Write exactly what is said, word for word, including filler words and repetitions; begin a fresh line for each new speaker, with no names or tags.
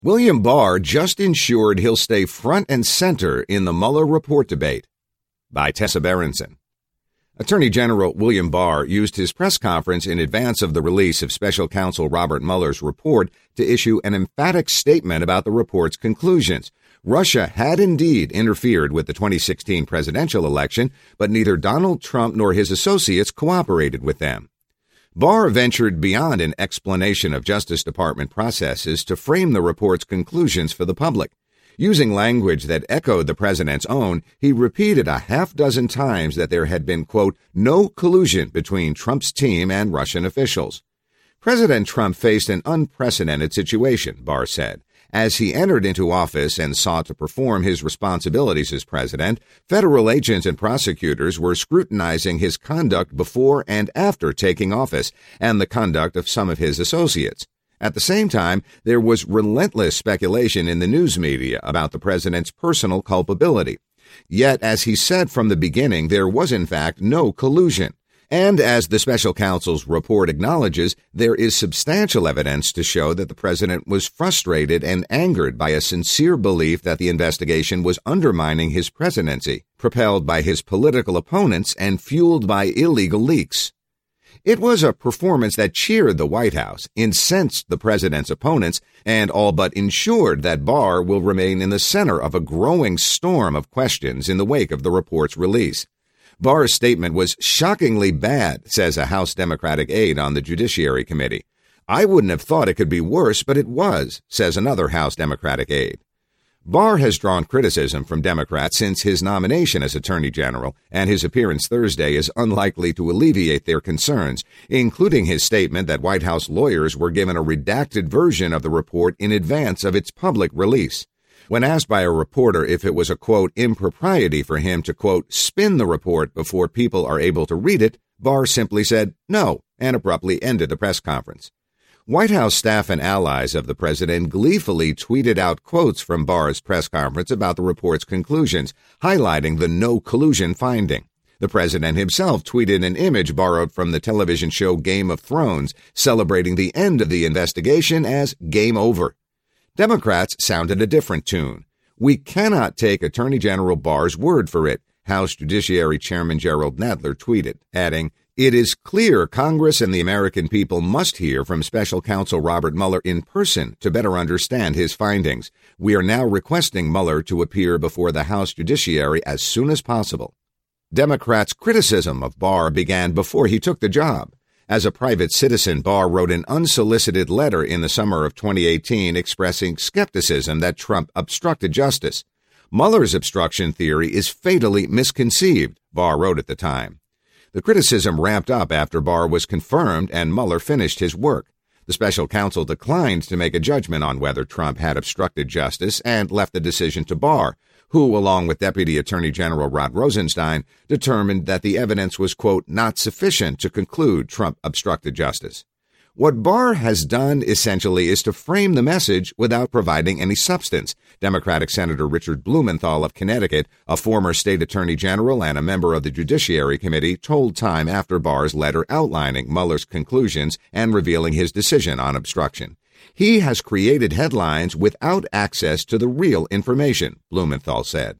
William Barr just ensured he'll stay front and center in the Mueller report debate. By Tessa Berenson. Attorney General William Barr used his press conference in advance of the release of Special Counsel Robert Mueller's report to issue an emphatic statement about the report's conclusions. Russia had indeed interfered with the twenty sixteen presidential election, but neither Donald Trump nor his associates cooperated with them. Barr ventured beyond an explanation of Justice Department processes to frame the report's conclusions for the public. Using language that echoed the president's own, he repeated a half dozen times that there had been, quote, no collusion between Trump's team and Russian officials. President Trump faced an unprecedented situation, Barr said. As he entered into office and sought to perform his responsibilities as president, federal agents and prosecutors were scrutinizing his conduct before and after taking office and the conduct of some of his associates. At the same time, there was relentless speculation in the news media about the president's personal culpability. Yet, as he said from the beginning, there was in fact no collusion. And as the special counsel's report acknowledges, there is substantial evidence to show that the president was frustrated and angered by a sincere belief that the investigation was undermining his presidency, propelled by his political opponents and fueled by illegal leaks. It was a performance that cheered the White House, incensed the president's opponents, and all but ensured that Barr will remain in the center of a growing storm of questions in the wake of the report's release. Barr's statement was shockingly bad, says a House Democratic aide on the Judiciary Committee. I wouldn't have thought it could be worse, but it was, says another House Democratic aide. Barr has drawn criticism from Democrats since his nomination as Attorney General, and his appearance Thursday is unlikely to alleviate their concerns, including his statement that White House lawyers were given a redacted version of the report in advance of its public release. When asked by a reporter if it was a, quote, impropriety for him to, quote, spin the report before people are able to read it, Barr simply said no and abruptly ended the press conference. White House staff and allies of the president gleefully tweeted out quotes from Barr's press conference about the report's conclusions, highlighting the no collusion finding. The president himself tweeted an image borrowed from the television show Game of Thrones, celebrating the end of the investigation as game over. Democrats sounded a different tune. We cannot take Attorney General Barr's word for it, House Judiciary Chairman Gerald Nadler tweeted, adding, it is clear Congress and the American people must hear from Special Counsel Robert Mueller in person to better understand his findings. We are now requesting Mueller to appear before the House Judiciary as soon as possible. Democrats' criticism of Barr began before he took the job. As a private citizen, Barr wrote an unsolicited letter in the summer of twenty eighteen expressing skepticism that Trump obstructed justice. Mueller's obstruction theory is fatally misconceived, Barr wrote at the time. The criticism ramped up after Barr was confirmed and Mueller finished his work. The special counsel declined to make a judgment on whether Trump had obstructed justice and left the decision to Barr, who, along with Deputy Attorney General Rod Rosenstein, determined that the evidence was, quote, not sufficient to conclude Trump obstructed justice. What Barr has done, essentially, is to frame the message without providing any substance. Democratic Senator Richard Blumenthal of Connecticut, a former state attorney general and a member of the Judiciary Committee, told Time after Barr's letter outlining Mueller's conclusions and revealing his decision on obstruction. He has created headlines without access to the real information, Blumenthal said.